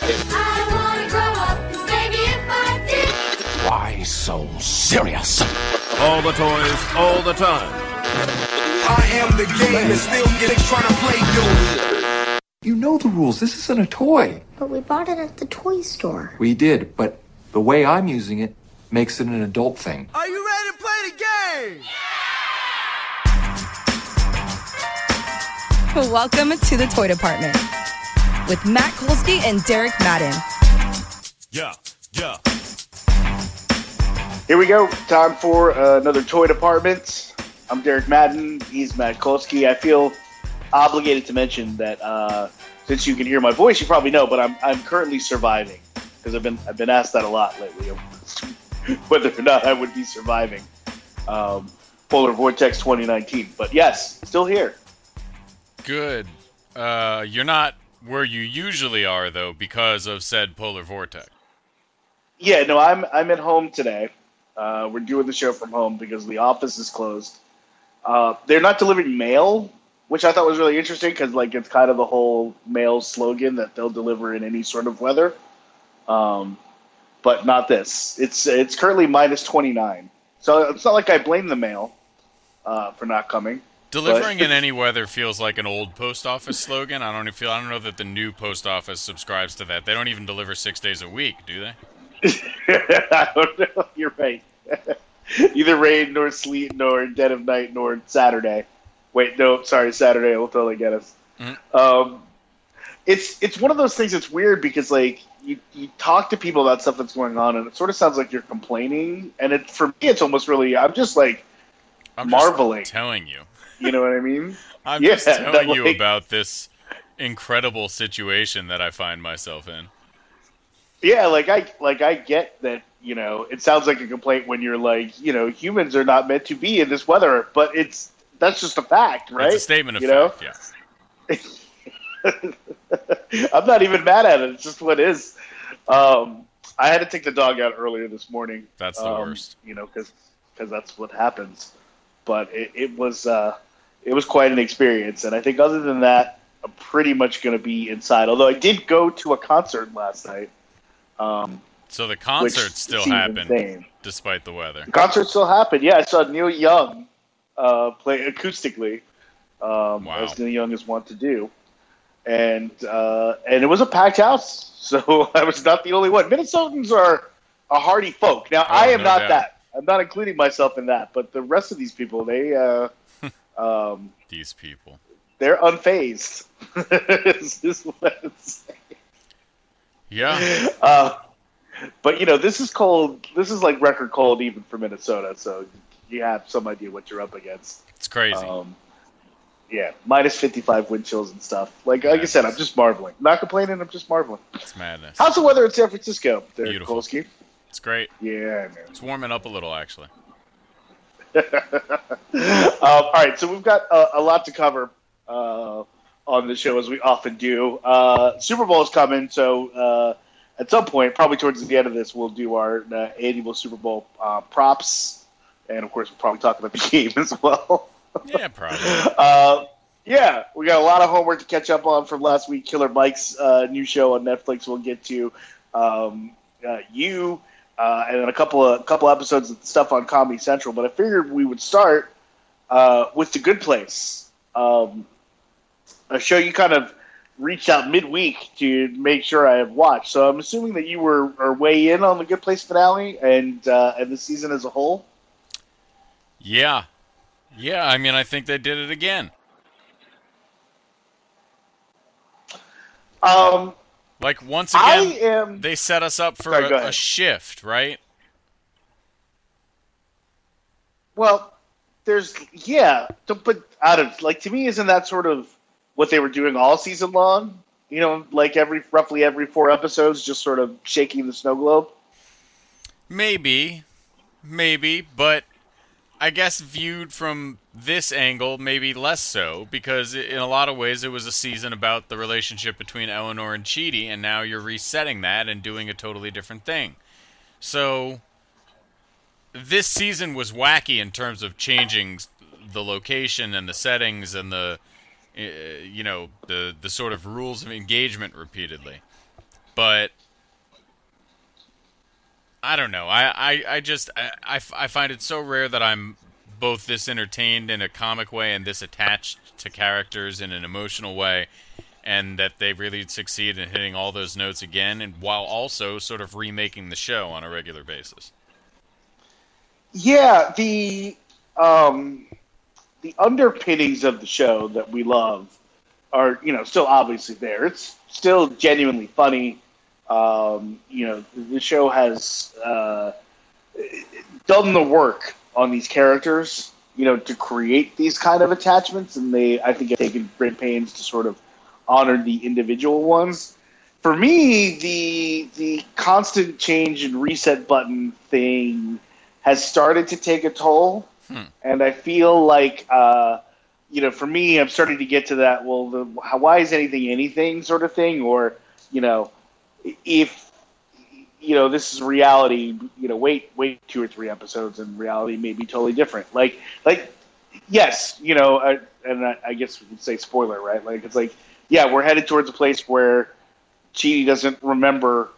I wanna grow up, 'cause maybe if I did. Why so serious? All the toys, all the time. I am the game and still getting trying to play you. You know the rules. This isn't a toy. But we bought it at the toy store. We did, but the way I'm using it makes it an adult thing. Are you ready to play the game? Welcome to the Toy Department with Matt Kolsky and Derek Madden. Yeah. Here we go. Time for another Toy Department. I'm Derek Madden. He's Matt Kolsky. I feel obligated to mention that since you can hear my voice, you probably know, but I'm currently surviving because I've been asked that a lot lately, whether or not I would be surviving Polar Vortex 2019. But yes, still here. Good. You're not where you usually are, though, because of said polar vortex. Yeah, no, I'm at home today. We're doing the show from home because the office is closed. They're not delivering mail, which I thought was really interesting because, like, it's kind of the whole mail slogan that they'll deliver in any sort of weather. But not this. It's currently minus 29. So it's not like I blame the mail for not coming. Delivering in any weather feels like an old post office slogan. I don't know that the new post office subscribes to that. They don't even deliver 6 days a week, do they? I don't know. You're right. Either rain, nor sleet, nor dead of night, nor Saturday. Wait, no, sorry, Saturday will totally get us. Mm-hmm. It's one of those things that's weird because, like, you talk to people about stuff that's going on, and it sort of sounds like you're complaining. And for me, it's almost really, I'm marveling. Just telling you. You know what I mean? I'm just telling you about this incredible situation that I find myself in. Yeah, I get that, it sounds like a complaint when you're like, humans are not meant to be in this weather, but that's just a fact, right? It's a statement of fact, yeah. I'm not even mad at it. It's just what is. I had to take the dog out earlier this morning. That's the worst. Because that's what happens. But it was quite an experience, and I think other than that, I'm pretty much going to be inside. Although I did go to a concert last night. So the concert still happened, despite the weather. The concert still happened. Yeah, I saw Neil Young play acoustically, as Neil Young is wont to do, and it was a packed house. So I was not the only one. Minnesotans are a hardy folk. Now I am not that. I'm not including myself in that, but the rest of these people, these people, they're unfazed. is what I'm saying. Yeah. But this is cold. This is like record cold even for Minnesota, so you have some idea what you're up against. It's crazy. Yeah, minus 55 wind chills and stuff. Like I said, I'm just marveling. I'm not complaining. I'm just marveling. It's madness. How's the weather in San Francisco, Beautiful. Kolsky? It's great. Yeah, man. It's warming up a little, actually. All right, so we've got a lot to cover on the show, as we often do. Super Bowl is coming, so at some point, probably towards the end of this, we'll do our annual Super Bowl props, and of course, we'll probably talk about the game as well. Yeah, probably. Yeah, we got a lot of homework to catch up on from last week. Killer Mike's new show on Netflix we'll get to. And then a couple episodes of stuff on Comedy Central. But I figured we would start with The Good Place, a show you kind of reached out midweek to make sure I have watched. So I'm assuming that you are way in on The Good Place finale and the season as a whole. Yeah. I mean, I think they did it again. Like, once again, they set us up for a shift, right? Well, but to me, isn't that sort of what they were doing all season long? Like roughly every 4 episodes, just sort of shaking the snow globe? Maybe, but I guess viewed from this angle, maybe less so, because in a lot of ways it was a season about the relationship between Eleanor and Chidi, and now you're resetting that and doing a totally different thing. So this season was wacky in terms of changing the location and the settings and the sort of rules of engagement repeatedly. But I don't know. I find it so rare that I'm both this entertained in a comic way and this attached to characters in an emotional way, and that they really succeed in hitting all those notes again, and while also sort of remaking the show on a regular basis. Yeah, the underpinnings of the show that we love are, still obviously there. It's still genuinely funny. The show has done the work on these characters, to create these kind of attachments, and I think, have taken great pains to sort of honor the individual ones. For me, the constant change and reset button thing has started to take a toll, and I feel like, for me, I'm starting to get to that. Well, why is anything sort of thing, or if this is reality, wait 2 or 3 episodes, and reality may be totally different. Like yes, and I guess we could say spoiler, right? Like it's like, yeah, we're headed towards a place where Chidi doesn't remember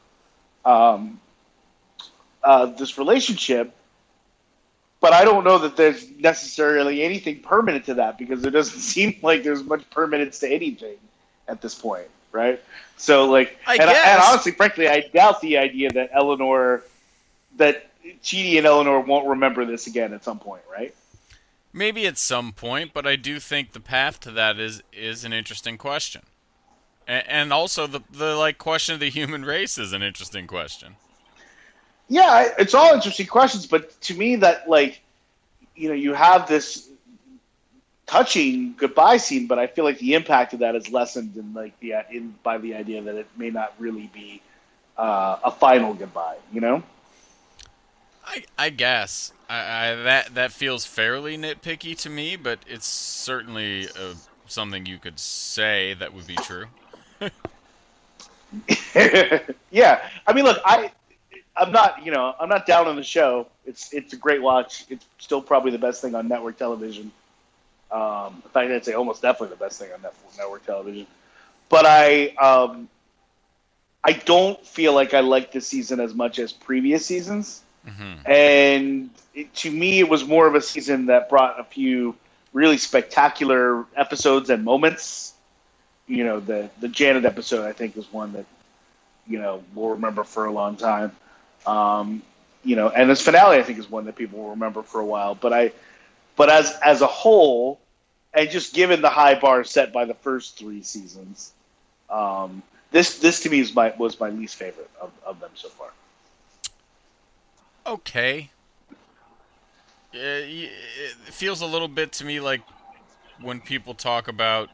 this relationship. But I don't know that there's necessarily anything permanent to that, because it doesn't seem like there's much permanence to anything at this point, right? So, and honestly, frankly, I doubt the idea that Chidi and Eleanor won't remember this again at some point, right? Maybe at some point, but I do think the path to that is an interesting question, and also the question of the human race is an interesting question. Yeah, it's all interesting questions, but to me that, you have this touching goodbye scene, but I feel like the impact of that is lessened by the idea that it may not really be a final goodbye, I guess that feels fairly nitpicky to me, but it's certainly something you could say that would be true. Yeah, I mean, look, I'm not down on the show. It's a great watch. It's still probably the best thing on network television. In fact, I'd say almost definitely the best thing on network television. But I don't feel like I like this season as much as previous seasons. Mm-hmm. And to me, it was more of a season that brought a few really spectacular episodes and moments. The Janet episode, I think, is one that we'll remember for a long time. And this finale, I think, is one that people will remember for a while. But as a whole, and just given the high bar set by the first 3 seasons, this to me was my least favorite of them so far. Okay. It feels a little bit to me like when people talk about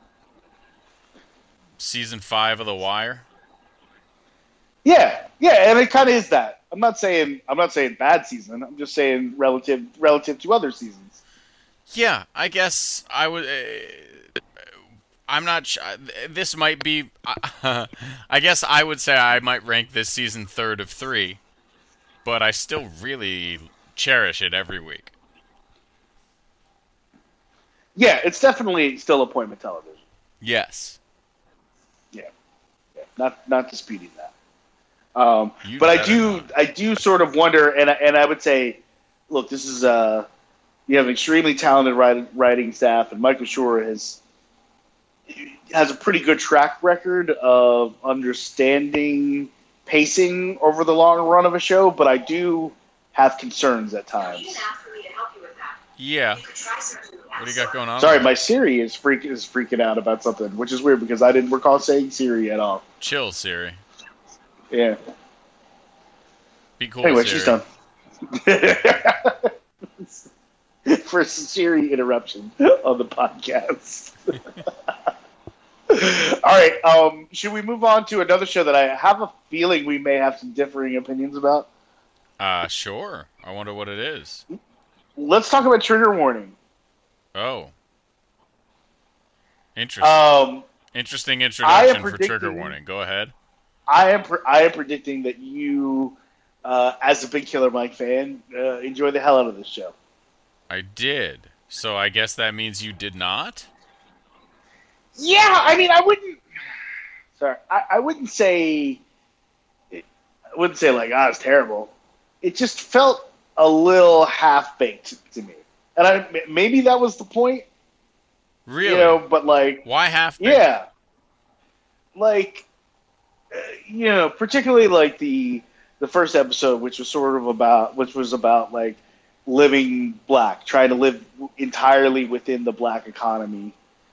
season 5 of The Wire. Yeah, and it kind of is that. I'm not saying bad season. I'm just saying relative to other seasons. Yeah, I guess I would. I'm not. This might be. I guess I would say I might rank this season 3rd of 3, but I still really cherish it every week. Yeah, it's definitely still appointment television. Yes. Yeah. Not disputing that. But I do sort of wonder, and I would say, look, this is you have an extremely talented writing staff, and Michael Schur has a pretty good track record of understanding pacing over the long run of a show. But I do have concerns at times. Yeah. What do you got going on? Sorry, my Siri is freaking out about something, which is weird because I didn't recall saying Siri at all. Chill, Siri. Yeah. Be cool, anyway, Siri. she's done. For Siri interruption on the podcast. All right. Should we move on to another show that I have a feeling we may have some differing opinions about? Sure. I wonder what it is. Let's talk about Trigger Warning. Oh. Interesting. Interesting introduction for Trigger Warning. Go ahead. I am predicting that you, as a big Killer Mike fan, enjoy the hell out of this show. I did. So I guess that means you did not? Yeah, I mean, I wouldn't. Sorry, I wouldn't say. I wouldn't say like, it's terrible. it just felt a little half-baked to me. And maybe that was the point. Really? You know, but like... Why half-baked? Yeah. Like, you know, particularly like the first episode, which was about like living black, trying to live entirely within the black economy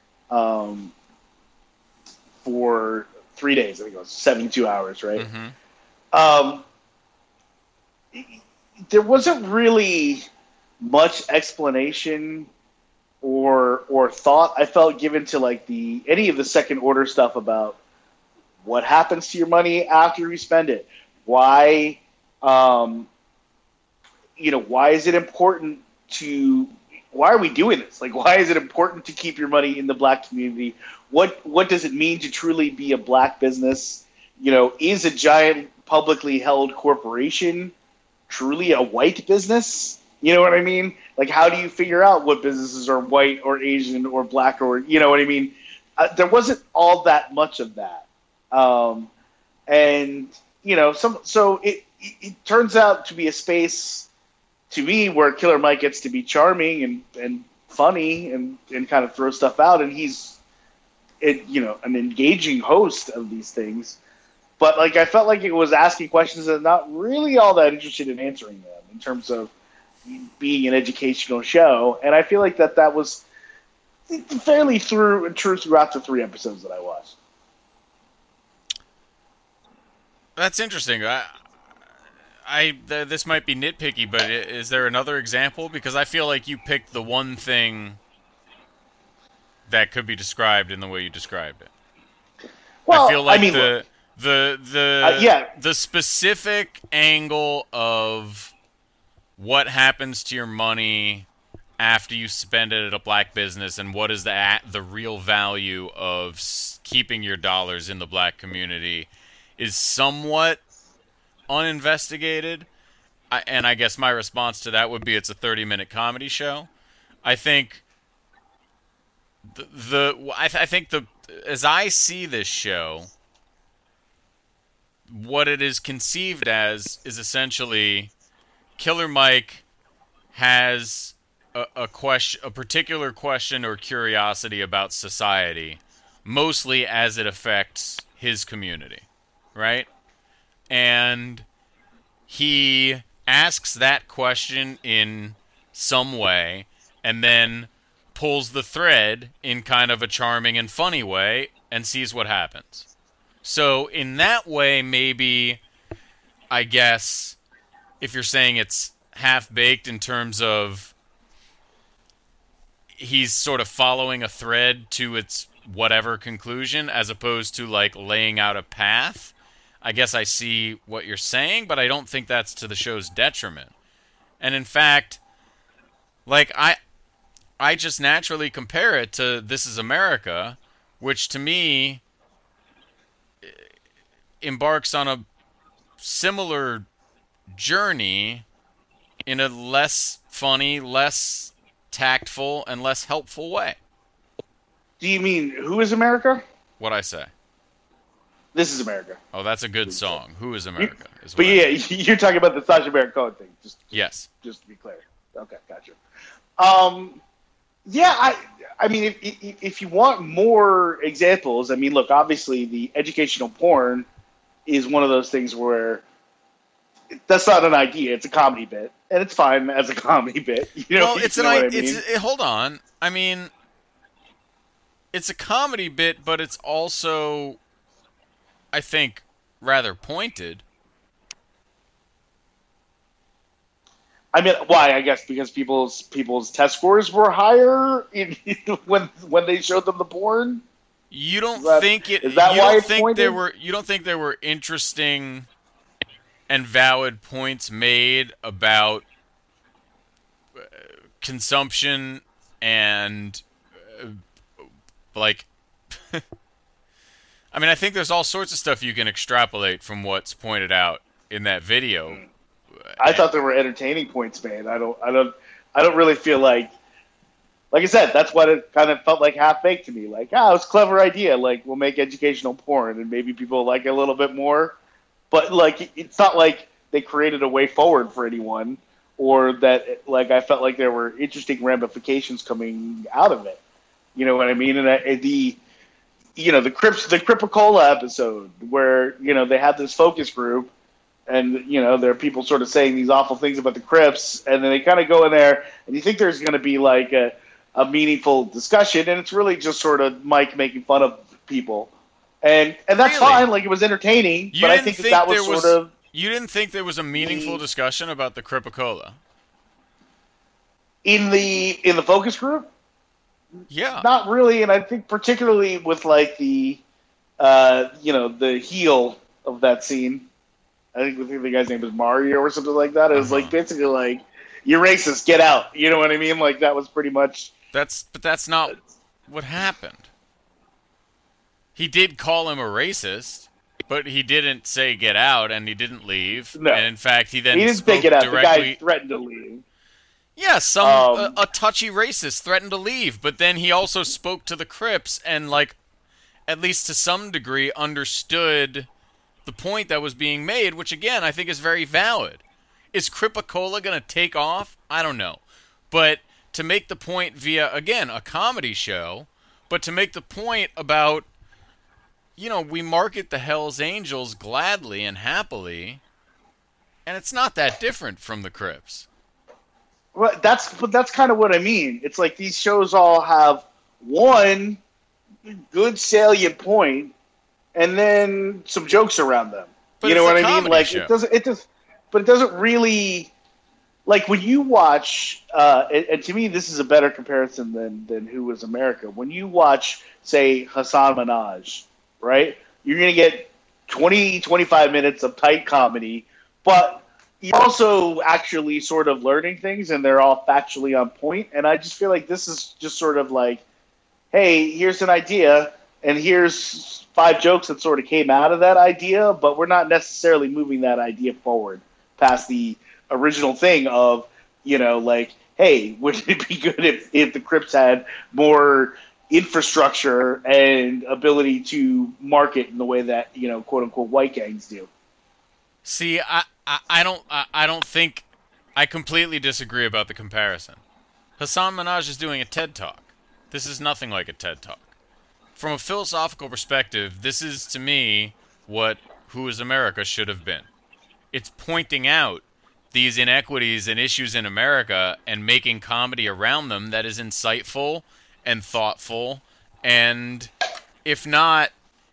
for 3 days. I think it was 72 hours, right? Mm-hmm. There wasn't really much explanation or thought I felt given to like any of the second order stuff about what happens to your money after you spend it. Why, why is it important why are we doing this? Like, why is it important to keep your money in the black community? What does it mean to truly be a black business? You know, is a giant publicly held corporation truly a white business? You know what I mean? Like, how do you figure out what businesses are white or Asian or black or, you know what I mean? There wasn't all that much of that. And, you know, so it turns out to be a space to me where Killer Mike gets to be charming and funny and kind of throw stuff out. And he's, an engaging host of these things. But, like, I felt like it was asking questions and not really all that interested in answering them in terms of being an educational show. And I feel like that was fairly true throughout the 3 episodes that I watched. That's interesting. This might be nitpicky, but is there another example? Because I feel like you picked the one thing that could be described in the way you described it. Well, I feel like look, the specific angle of what happens to your money after you spend it at a black business and what is the real value of keeping your dollars in the black community is somewhat uninvestigated. And I guess my response to that would be it's a 30-minute comedy show. I think as I see this show, what it is conceived as is essentially Killer Mike has a particular question or curiosity about society, mostly as it affects his community, right? And he asks that question in some way and then pulls the thread in kind of a charming and funny way and sees what happens. So in that way, maybe, I guess, if you're saying it's half-baked in terms of he's sort of following a thread to its whatever conclusion as opposed to, like, laying out a path, I guess I see what you're saying, but I don't think that's to the show's detriment. And in fact, like, I just naturally compare it to This Is America, which to me embarks on a similar journey in a less funny, less tactful, and less helpful way. Do you mean Who is America? What'd I say? This Is America. Oh, that's a good song. Who is America? But yeah, you're talking about the Sacha Baron Cohen thing. Yes. Just to be clear. Okay, gotcha. Yeah, I mean, if you want more examples, I mean, look, obviously the educational porn is one of those things where that's not an idea; it's a comedy bit, and it's fine as a comedy bit. You know, well, it's what I mean? Hold on. I mean, it's a comedy bit, but it's also, I think, rather pointed. I mean, why? I guess because people's test scores were higher when they showed them the porn. You don't think it? Is that why it's pointed? You don't think there were interesting and valid points made about consumption and like? I mean, I think there's all sorts of stuff you can extrapolate from what's pointed out in that video. I thought there were entertaining points made. I don't really feel like I said, that's what it kind of felt like half-baked to me. Like, it's a clever idea. Like, we'll make educational porn and maybe people like it a little bit more. But, like, it's not like they created a way forward for anyone, or that like I felt like there were interesting ramifications coming out of it. You know what I mean? And the Cripicola episode where they had this focus group, and there are people sort of saying these awful things about the Crips, and then they kind of go in there, and you think there's going to be like a meaningful discussion, and it's really just sort of Mike making fun of people, and that's fine. Like, it was entertaining, but I think that was sort of. You didn't think there was a meaningful discussion about the Cripicola in the focus group? Yeah, not really, and I think particularly with like the the heel of that scene. I think the guy's name is Mario or something like that. It was like basically like, "You're racist, get out." You know what I mean? Like, that was pretty much. But that's not what happened. He did call him a racist, but he didn't say get out, and he didn't leave. No. And in fact, he didn't say get out. The guy threatened to leave. Yeah, a touchy racist threatened to leave, but then he also spoke to the Crips and, like, at least to some degree, understood the point that was being made, which, again, I think is very valid. Is Cripicola going to take off? I don't know. But to make the point via, again, a comedy show, but to make the point about, we market the Hells Angels gladly and happily, and it's not that different from the Crips. Well, that's kind of what I mean. It's like these shows all have one good salient point, and then some jokes around them. But you know what I mean? Like show. But it doesn't really. Like, when you watch, and to me, this is a better comparison than Who Was America. When you watch, say, Hassan Minhaj, right? You're going to get 20, 25 minutes of tight comedy, but you're also actually sort of learning things, and they're all factually on point. And I just feel like this is just sort of like, hey, here's an idea, and here's 5 jokes that sort of came out of that idea, but we're not necessarily moving that idea forward past the original thing of, like, hey, wouldn't it be good if the Crips had more infrastructure and ability to market in the way that, quote unquote, white gangs do? See, I don't think I completely disagree about the comparison. Hassan Minhaj is doing a TED Talk. This is nothing like a TED Talk. From a philosophical perspective, this is, to me, what Who Is America should have been. It's pointing out these inequities and issues in America and making comedy around them that is insightful and thoughtful and, if not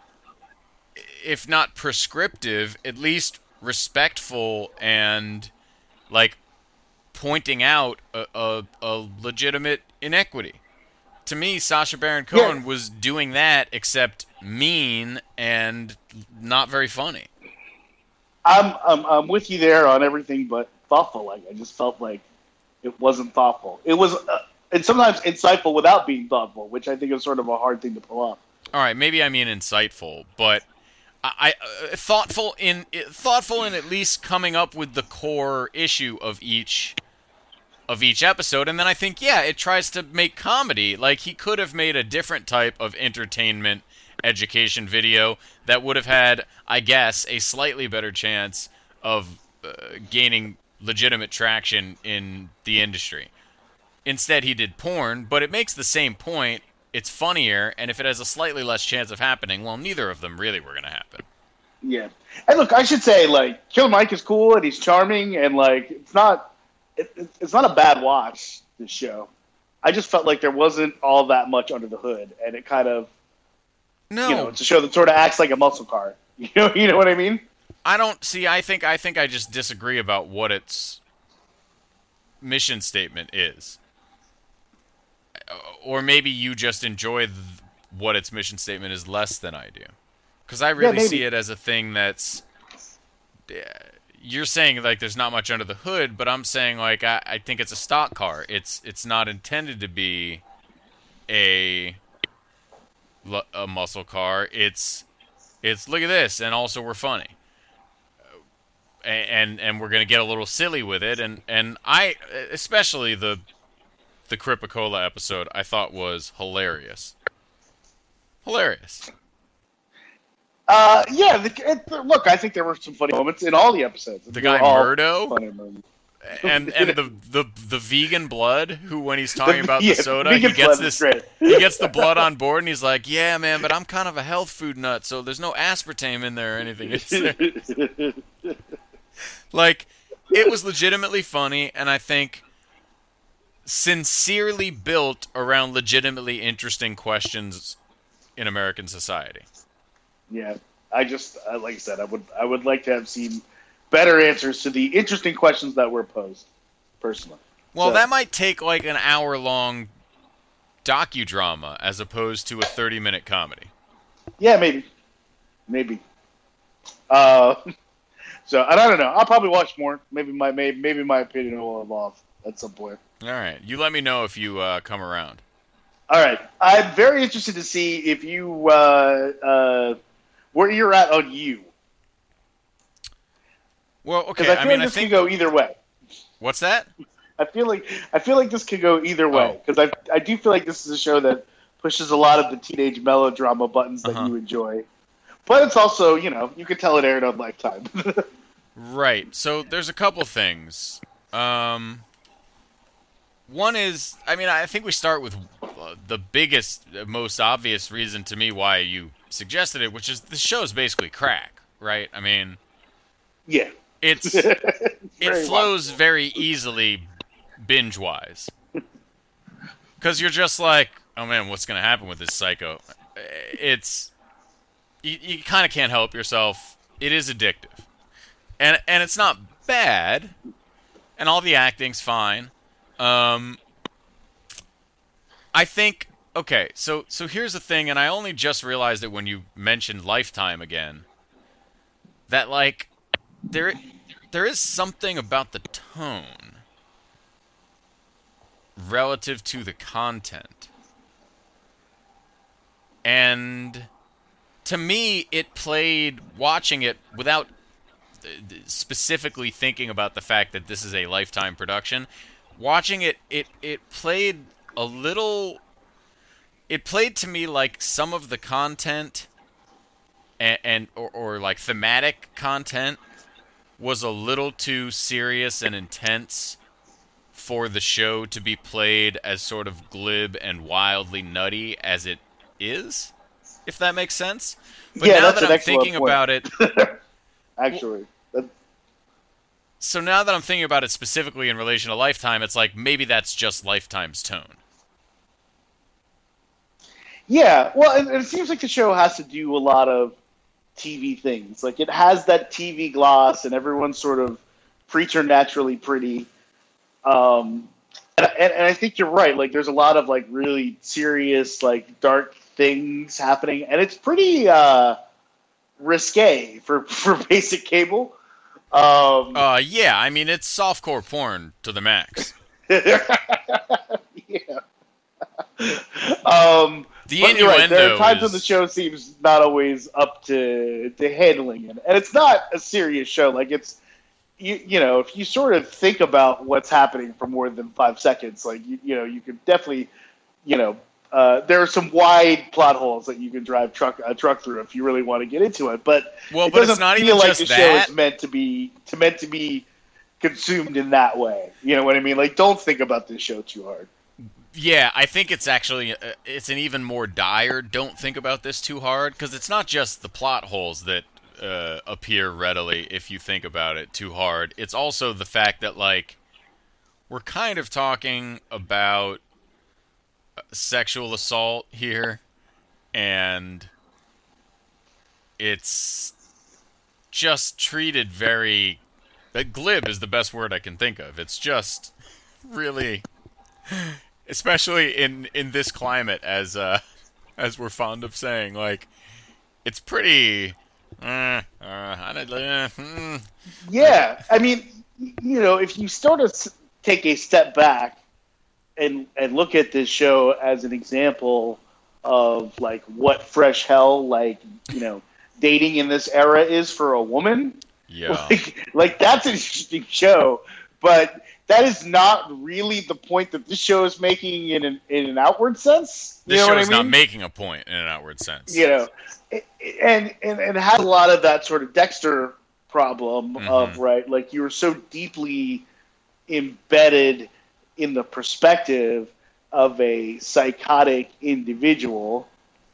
prescriptive, at least respectful and, like, pointing out a legitimate inequity. To me, Sacha Baron Cohen was doing that, except mean and not very funny. I'm with you there on everything but thoughtful. Like, I just felt like it wasn't thoughtful. It was, and sometimes insightful without being thoughtful, which I think is sort of a hard thing to pull off. All right, maybe I mean insightful, but I thoughtful in at least coming up with the core issue of each episode, and then I think it tries to make comedy. Like, he could have made a different type of entertainment education video that would have had, I guess, a slightly better chance of gaining legitimate traction in the industry. Instead, he did porn, but it makes the same point. It's funnier, and if it has a slightly less chance of happening, well, neither of them really were going to happen. Yeah. And look, I should say, like, Killer Mike is cool, and he's charming, and, like, it's not a bad watch, this show. I just felt like there wasn't all that much under the hood, and it kind of, it's a show that sort of acts like a muscle car. You know what I mean? I think I just disagree about what its mission statement is. Or maybe you just enjoy what its mission statement is less than I do. Because I really see it as a thing that's... You're saying, like, there's not much under the hood, but I'm saying, like, I think it's a stock car. It's not intended to be a muscle car. It's look at this, and also we're funny. And we're going to get a little silly with it. And I, especially the Cripicola episode, I thought was hilarious. Hilarious. Look, I think there were some funny moments in all the episodes. The guy Murdo? And the vegan blood who, when he's talking about the soda, he gets the blood on board and he's like, yeah, man, but I'm kind of a health food nut, so there's no aspartame in there or anything. Like, it was legitimately funny, and I think sincerely built around legitimately interesting questions in American society. Yeah, like I said, I would like to have seen better answers to the interesting questions that were posed, personally. Well, that might take like an hour-long docudrama as opposed to a 30-minute comedy. Yeah, maybe. So I don't know. I'll probably watch more. Maybe my opinion will evolve at some point. All right, you let me know if you come around. All right, I'm very interested to see if you where you're at on You. Well, okay. I feel like this could go either way. What's that? I feel like this could go either way because I do feel like this is a show that pushes a lot of the teenage melodrama buttons that you enjoy, but it's also, you could tell it aired on Lifetime. Right. So there's a couple things. One is, I think we start with the biggest, most obvious reason to me why you suggested it, which is the show's basically crack, right? Yeah. It flows very easily binge-wise. Because you're just like, oh man, what's going to happen with this psycho? You kind of can't help yourself. It is addictive. And it's not bad, and all the acting's fine. I think, okay, so here's the thing, and I only just realized it when you mentioned Lifetime again, that, like, there is something about the tone relative to the content. And to me, it played, watching it without specifically thinking about the fact that this is a Lifetime production, watching it played a little, it played to me like some of the content or like thematic content was a little too serious and intense for the show to be played as sort of glib and wildly nutty as it is, if that makes sense. But yeah, now that I'm thinking about it, actually. So now that I'm thinking about it specifically in relation to Lifetime, it's like maybe that's just Lifetime's tone. Yeah, well, and it seems like the show has to do a lot of TV things. Like, it has that TV gloss, and everyone's sort of preternaturally pretty. And I think you're right. Like, there's a lot of, like, really serious, like, dark things happening, and it's pretty risque for basic cable. Yeah, it's softcore porn to the max. Yeah. The but you're right. There are times is... when the show seems not always up to handling it, and it's not a serious show. Like, it's you know, if you sort of think about what's happening for more than 5 seconds, like you could definitely, there are some wide plot holes that you can drive a truck through if you really want to get into it. But it doesn't it's not feel even like just the that. show is meant to be consumed in that way. You know what I mean? Like, don't think about this show too hard. Yeah, I think it's actually, it's an even more dire don't think about this too hard, because it's not just the plot holes that appear readily if you think about it too hard. It's also the fact that, like, we're kind of talking about sexual assault here, and it's just treated very... glib is the best word I can think of. It's just really... Especially in this climate, as we're fond of saying, like, it's pretty. Yeah, I mean, if you sort of take a step back and look at this show as an example of, like, what fresh hell, like, dating in this era is for a woman. Yeah, like that's an interesting show, but that is not really the point that this show is making in an outward sense. You This know show what is I mean? not making a point in an outward sense. You know, and it has a lot of that sort of Dexter problem of, right, like you were so deeply embedded in the perspective of a psychotic individual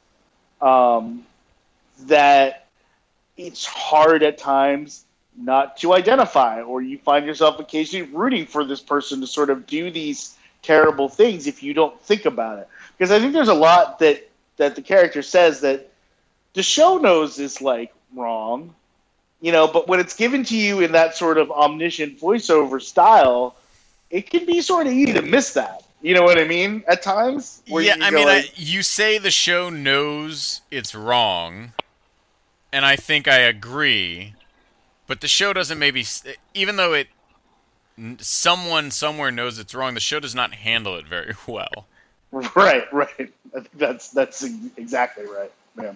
that it's hard at times not to identify, or you find yourself occasionally rooting for this person to sort of do these terrible things if you don't think about it. Because I think there's a lot that the character says that the show knows is like wrong, you know, but when it's given to you in that sort of omniscient voiceover style, it can be sort of easy to miss that. You know what I mean? At times? Where Yeah, you I go mean, like, you say the show knows it's wrong, and I think I agree, but the show doesn't maybe, even though someone somewhere knows it's wrong, the show does not handle it very well. Right. I think that's exactly right. Yeah.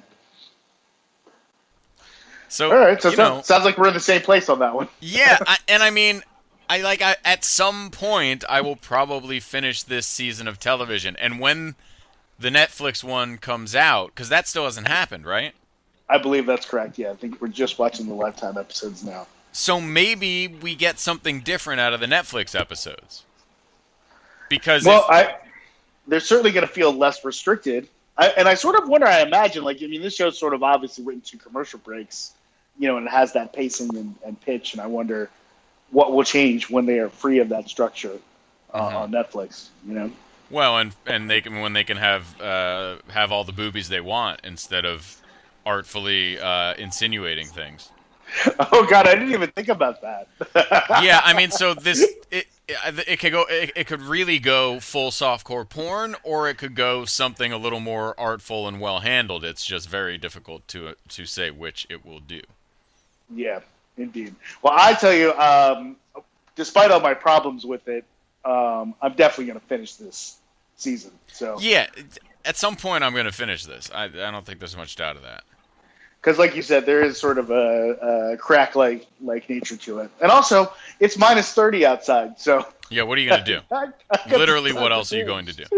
So, All right, so you know, sounds like we're in the same place on that one. yeah, and I mean, at some point, I will probably finish this season of television, and when the Netflix one comes out, because that still hasn't happened, right? I believe that's correct, yeah. I think we're just watching the Lifetime episodes now. So maybe we get something different out of the Netflix episodes. Because they're certainly going to feel less restricted. I sort of wonder, I imagine, like, I mean, this show's sort of obviously written to commercial breaks, you know, and it has that pacing and pitch, and I wonder what will change when they are free of that structure on Netflix, you know? well, and they can when they can have all the boobies they want instead of artfully insinuating things. Oh God, I didn't even think about that. Yeah, I mean, so it could go. It could really go full softcore porn, or it could go something a little more artful and well handled. It's just very difficult to say which it will do. Yeah, indeed. Well, I tell you, despite all my problems with it, I'm definitely going to finish this season. So Yeah, at some point I'm going to finish this. I don't think there's much doubt of that. because, like you said, there is sort of a crack-like nature to it, and also it's minus 30 outside. So Yeah, what are you going to do? I got Literally, to what else are you going to do?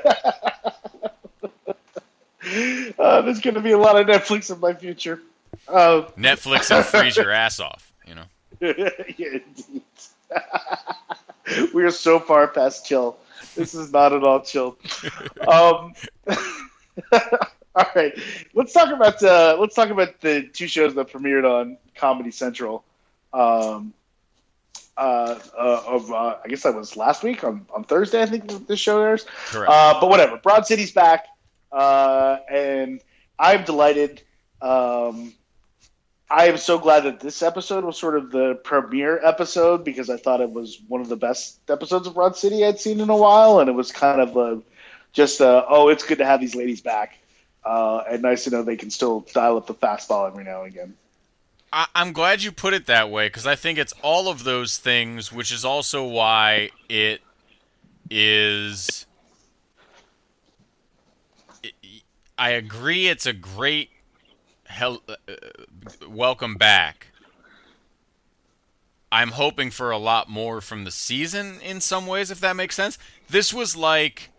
There's going to be a lot of Netflix in my future. Netflix and freeze your ass off, you know? Yeah, indeed. We are so far past chill. This is not at all chill. All right, let's talk about the two shows that premiered on Comedy Central. I guess that was last week on Thursday. I think this show airs. Correct. But whatever. Broad City's back, and I'm delighted. I am so glad that this episode was sort of the premiere episode because I thought it was one of the best episodes of Broad City I'd seen in a while, and it was kind of it's good to have these ladies back, and nice to know they can still dial up the fastball every now and again. I'm glad you put it that way, because I think it's all of those things, which is also why it is... I agree it's a great welcome back. I'm hoping for a lot more from the season in some ways, if that makes sense. This was like,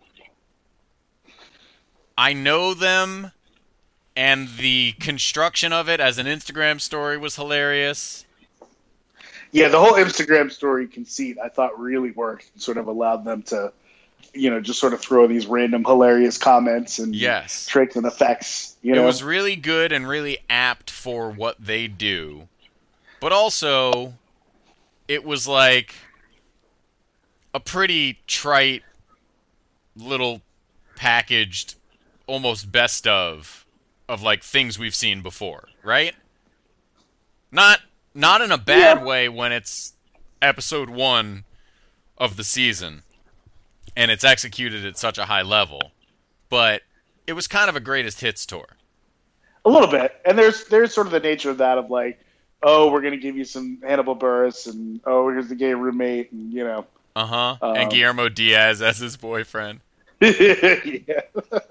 I know them, and the construction of it as an Instagram story was hilarious. Yeah, the whole Instagram story conceit I thought really worked and sort of allowed them to, just sort of throw these random hilarious comments and Yes. tricks and effects. It was really good and really apt for what they do. But also, it was like a pretty trite little packaged, almost best of like things we've seen before, right? Not in a bad way when it's episode 1 of the season and it's executed at such a high level, but it was kind of a greatest hits tour. A little bit. And there's sort of the nature of that of like, oh, we're going to give you some Hannibal Buress and, oh, here's the gay roommate and, And Guillermo Diaz as his boyfriend. yeah.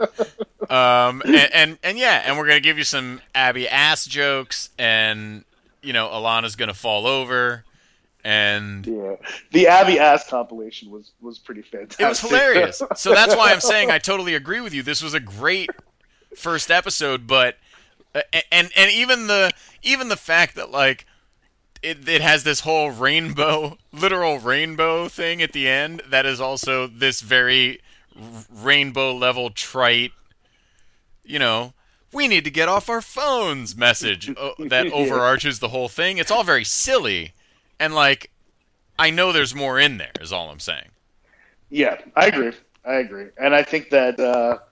And we're going to give you some Abby ass jokes and, Alana's going to fall over And Yeah, the Abby Ass compilation was pretty fantastic. it was hilarious. So that's why I'm saying I totally agree with you. This was a great first episode, but and even the fact that like it has this whole literal rainbow thing at the end that is also this very rainbow level trite, we need to get off our phones message that overarches the whole thing. It's all very silly. And, like, I know there's more in there, is all I'm saying. Yeah, I agree. And I think that,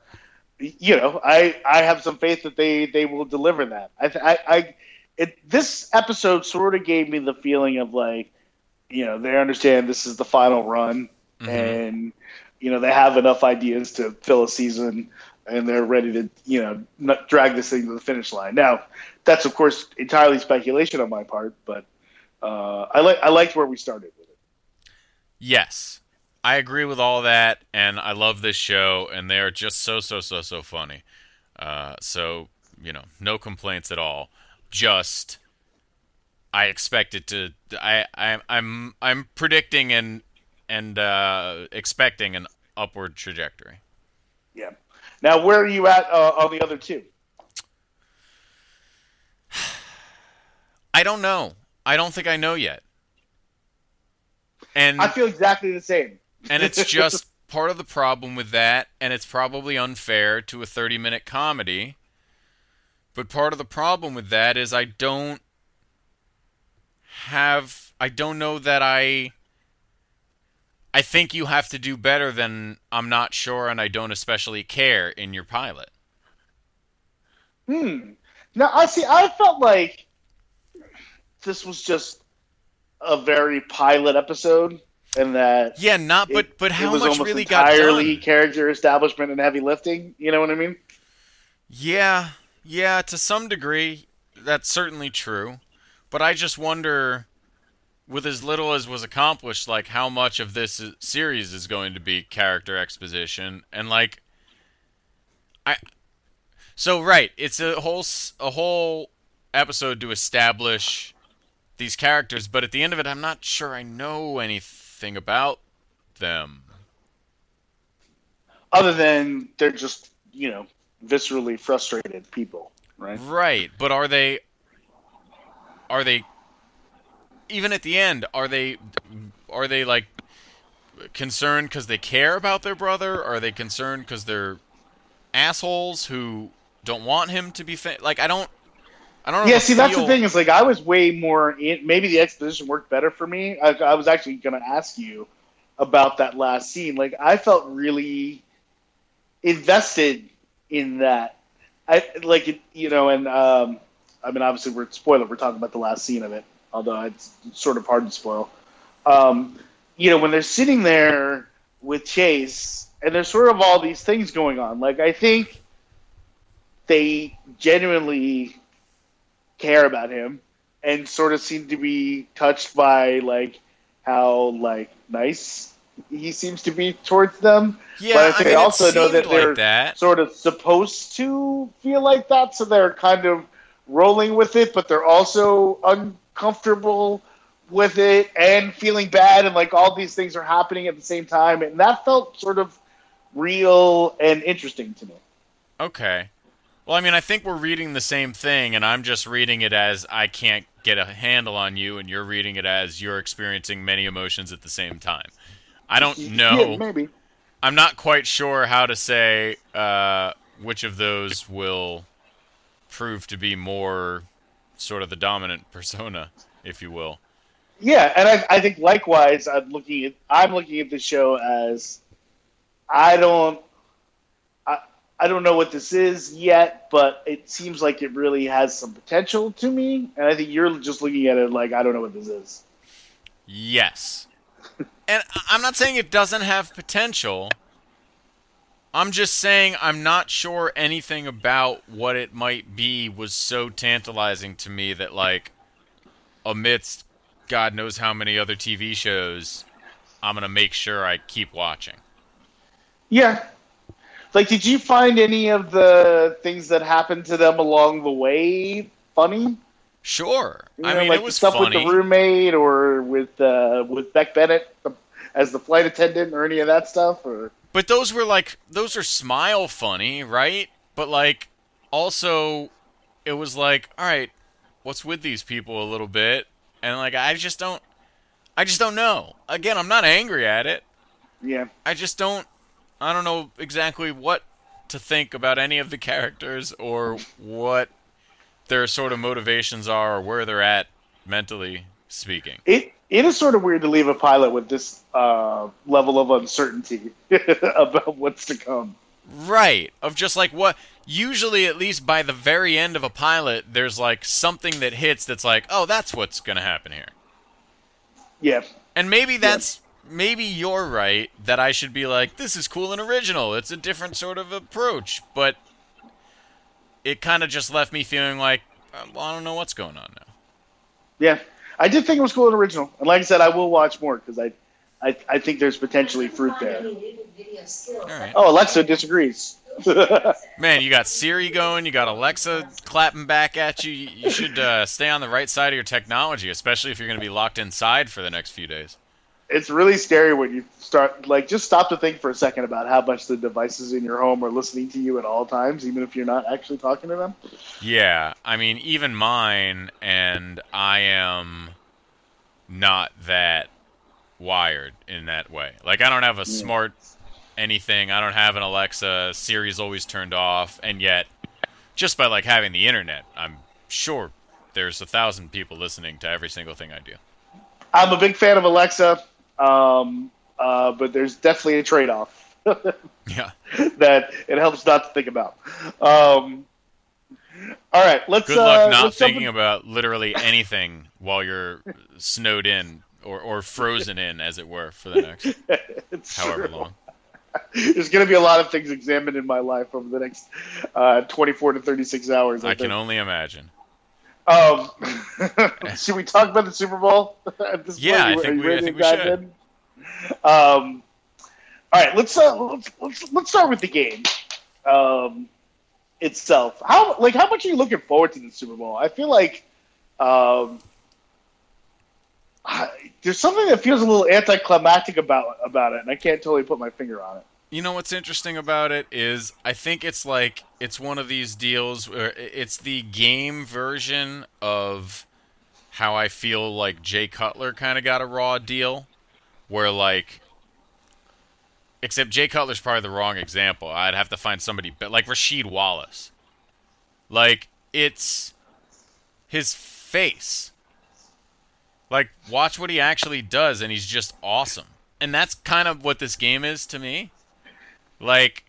I have some faith that they will deliver that. This episode sort of gave me the feeling of, like, they understand this is the final run, and, they have enough ideas to fill a season, and they're ready to, not drag this thing to the finish line. Now, that's, of course, entirely speculation on my part, but I liked where we started with it. Yes, I agree with all that, and I love this show, and they are just so funny. So no complaints at all. Just I expect it to. I'm predicting and expecting an upward trajectory. Yeah. Now, where are you at on the other two? I don't know. I don't think I know yet. And I feel exactly the same. And it's just part of the problem with that, and it's probably unfair to a 30-minute comedy. But part of the problem with that is I don't know that I think you have to do better than I'm not sure and I don't especially care in your pilot. Now, I felt like this was just a very pilot episode, and that but how it was much really got entirely done? Character establishment and heavy lifting. You know what I mean? Yeah, to some degree, that's certainly true. But I just wonder, with as little as was accomplished, like how much of this series is going to be character exposition, and like, it's a whole episode to establish these characters, but at the end of it, I'm not sure I know anything about them. Other than they're just, viscerally frustrated people, right? Right, but are they even at the end, are they like concerned because they care about their brother? Are they concerned because they're assholes who don't want him to be like, I don't know. Yeah, see, that's the thing. Is like I was way more in. Maybe the exposition worked better for me. I was actually going to ask you about that last scene. Like I felt really invested in that. And obviously we're talking about the last scene of it, although it's sort of hard to spoil. When they're sitting there with Chase, and there's sort of all these things going on. Like I think they genuinely care about him and sort of seem to be touched by like how like nice he seems to be towards them. Yeah, but I think they also know that they're that. sort of supposed to feel like that, so they're kind of rolling with it, but they're also uncomfortable with it and feeling bad, and like all these things are happening at the same time, and that felt sort of real and interesting to me. Okay. Well, I mean, I think we're reading the same thing, and I'm just reading it as I can't get a handle on you, and you're reading it as you're experiencing many emotions at the same time. I don't know. Yeah, maybe. I'm not quite sure how to say which of those will prove to be more sort of the dominant persona, if you will. Yeah, and I think likewise, I'm looking at the show as I don't know what this is yet, but it seems like it really has some potential to me. And I think you're just looking at it like, I don't know what this is. Yes. And I'm not saying it doesn't have potential. I'm just saying I'm not sure anything about what it might be was so tantalizing to me that, like, amidst God knows how many other TV shows, I'm going to make sure I keep watching. Yeah. Like, did you find any of the things that happened to them along the way funny? Sure. You I know, mean, like it was the stuff funny. with the roommate or with Beck Bennett as the flight attendant or any of that stuff. Or But those are smile funny, right? But like, also, it was like, all right, what's with these people a little bit? And like, I just don't know. Again, I'm not angry at it. yeah, I don't know exactly what to think about any of the characters or what their sort of motivations are or where they're at mentally speaking. it is sort of weird to leave a pilot with this level of uncertainty about what's to come. Right. Of just like what, usually at least by the very end of a pilot, there's like something that hits that's like, oh, that's what's going to happen here. Yeah, And maybe maybe you're right that I should be like, this is cool and original. It's a different sort of approach. But it kind of just left me feeling like, well, I don't know what's going on now. yeah. I did think it was cool and original, and like I said, I will watch more because I think there's potentially fruit there. All right. Oh, Alexa disagrees. Man, you got Siri going, you got Alexa clapping back at you. You should stay on the right side of your technology, especially if you're going to be locked inside for the next few days. It's really scary when you start, like, just stop to think for a second about how much the devices in your home are listening to you at all times, even if you're not actually talking to them. Yeah, I mean, even mine, and I am not that wired in that way. Like, I don't have a smart anything. I don't have an Alexa. Siri's always turned off. And yet, just by, like, having the internet, I'm sure there's 1,000 people listening to every single thing I do. I'm a big fan of Alexa, but there's definitely a trade-off Yeah. that it helps not to think about. All right, let's. Good luck not let's jump thinking in- about literally anything while you're snowed in or frozen in, as it were, for the next It's however true. long. There's going to be a lot of things examined in my life over the next 24 to 36 hours. I think. can only imagine. Should we talk about the Super Bowl at this Yeah, point? I think Are you ready we to dive should. in? All right, let's start with the game itself. How much are you looking forward to the Super Bowl? I feel like there's something that feels a little anticlimactic about it, and I can't totally put my finger on it. You know what's interesting about it is I think it's like it's one of these deals where it's the game version of how I feel like Jay Cutler kind of got a Raw deal, where like, except Jay Cutler's probably the wrong example. I'd have to find somebody like Rasheed Wallace. Like, it's his face. Like, watch what he actually does, and he's just awesome. And that's kind of what this game is to me. Like,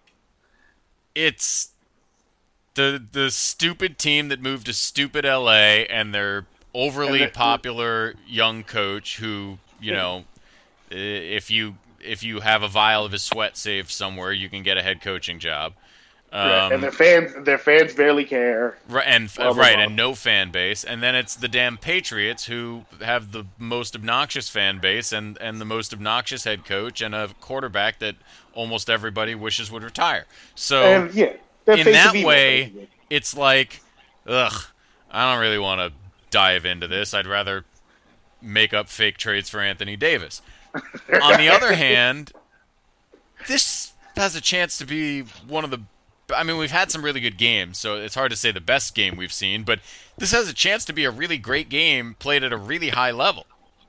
it's the stupid team that moved to stupid LA and their overly popular young coach who, you know, if you have a vial of his sweat saved somewhere, you can get a head coaching job. And their fans barely care. Right, and Blah, blah, blah. and no fan base, and then it's the damn Patriots who have the most obnoxious fan base and the most obnoxious head coach and a quarterback that almost everybody wishes would retire. So And yeah, their in face that of evil, way, basically. it's like, ugh, I don't really want to dive into this. I'd rather make up fake trades for Anthony Davis. On the other hand, this has a chance to be one of the. I mean, we've had some really good games, so it's hard to say the best game we've seen, but this has a chance to be a really great game played at a really high level.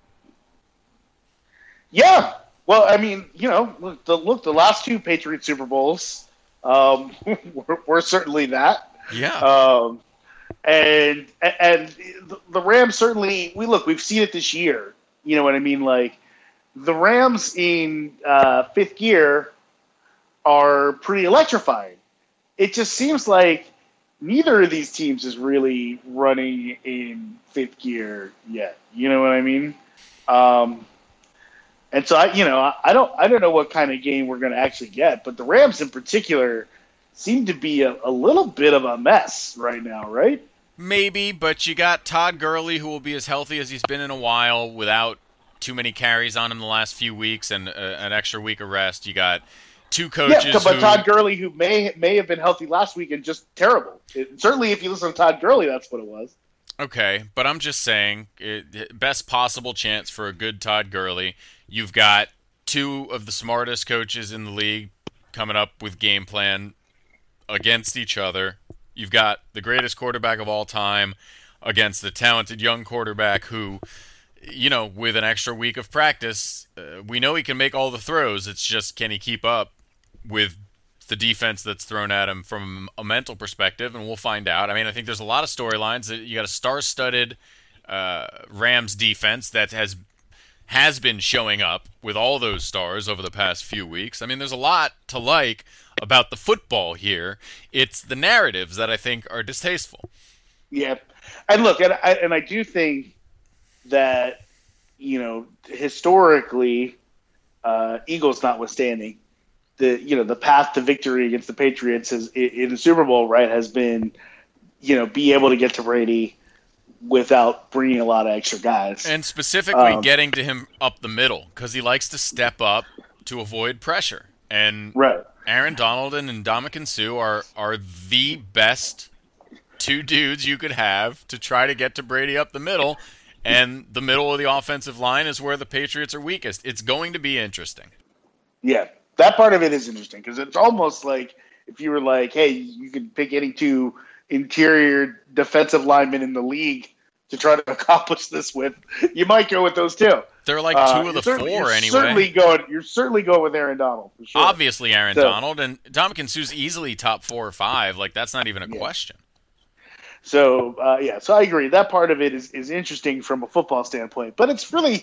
Yeah. Well, I mean, you know, the last two Patriot Super Bowls were certainly that. Yeah. And the Rams certainly we've seen it this year. You know what I mean? Like, the Rams in fifth gear are pretty electrifying. It just seems like neither of these teams is really running in fifth gear yet. You know what I mean? And so I don't know what kind of game we're going to actually get, but the Rams in particular seem to be a little bit of a mess right now, right? Maybe, but you got Todd Gurley, who will be as healthy as he's been in a while without too many carries on him the last few weeks and an extra week of rest. You got two coaches. Yeah, but Todd Gurley, who may have been healthy last week and just terrible. Certainly, if you listen to Todd Gurley, that's what it was. Okay, but I'm just saying, best possible chance for a good Todd Gurley. You've got two of the smartest coaches in the league coming up with game plan against each other. You've got the greatest quarterback of all time against the talented young quarterback who, with an extra week of practice, we know he can make all the throws. It's just, can he keep up with the defense that's thrown at him from a mental perspective? And we'll find out. I mean, I think there's a lot of storylines. You got a star-studded Rams defense that has been showing up with all those stars over the past few weeks. I mean, there's a lot to like about the football here. It's the narratives that I think are distasteful. Yeah. And look, and I do think that, historically, Eagles notwithstanding, the path to victory against the Patriots in the Super Bowl, right, has been, be able to get to Brady without bringing a lot of extra guys. And specifically getting to him up the middle, because he likes to step up to avoid pressure. And right. Aaron Donald and Ndamukong Suh are the best two dudes you could have to try to get to Brady up the middle, and the middle of the offensive line is where the Patriots are weakest. It's going to be interesting. Yeah, that part of it is interesting, because it's almost like if you were like, hey, you can pick any two interior defensive linemen in the league to try to accomplish this with, you might go with those two. They're like two of the four anyway. You're certainly going with Aaron Donald, for sure. Obviously Aaron Donald, and Ndamukong Suh's easily top 4 or 5. Like, that's not even a question. So I agree. That part of it is interesting from a football standpoint, but it's really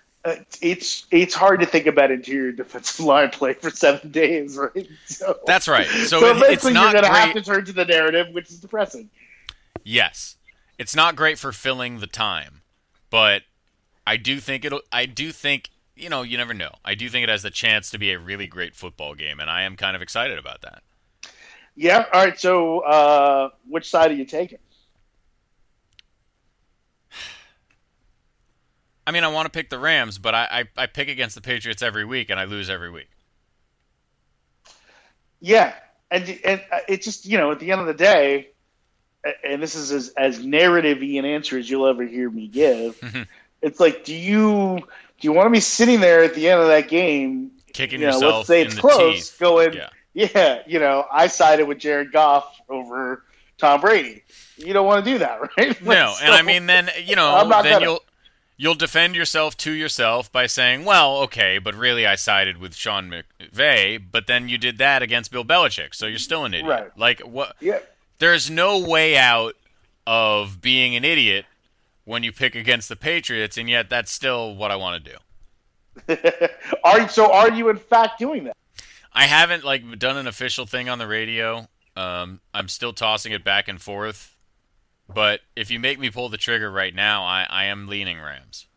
it's hard to think about interior defensive line play for 7 days, right? So, that's right. So eventually it's not you're going to have great. to turn to the narrative, which is depressing. Yes, it's not great for filling the time, but I do think you never know. I do think it has the chance to be a really great football game, and I am kind of excited about that. Yeah. All right. So which side are you taking? I mean, I want to pick the Rams, but I pick against the Patriots every week, and I lose every week. Yeah, and it just, at the end of the day, and this is as narrative-y an answer as you'll ever hear me give, it's like, do you want to be sitting there at the end of that game, kicking yourself let's say in it's the close, teeth, going, I sided with Jared Goff over Tom Brady. You don't want to do that, right? No, and I mean, then, You'll defend yourself to yourself by saying, well, okay, but really I sided with Sean McVay, but then you did that against Bill Belichick, so you're still an idiot. Right. Like, what? Yeah. There's no way out of being an idiot when you pick against the Patriots, and yet that's still what I want to do. Are you in fact doing that? I haven't done an official thing on the radio. I'm still tossing it back and forth. But if you make me pull the trigger right now, I am leaning Rams.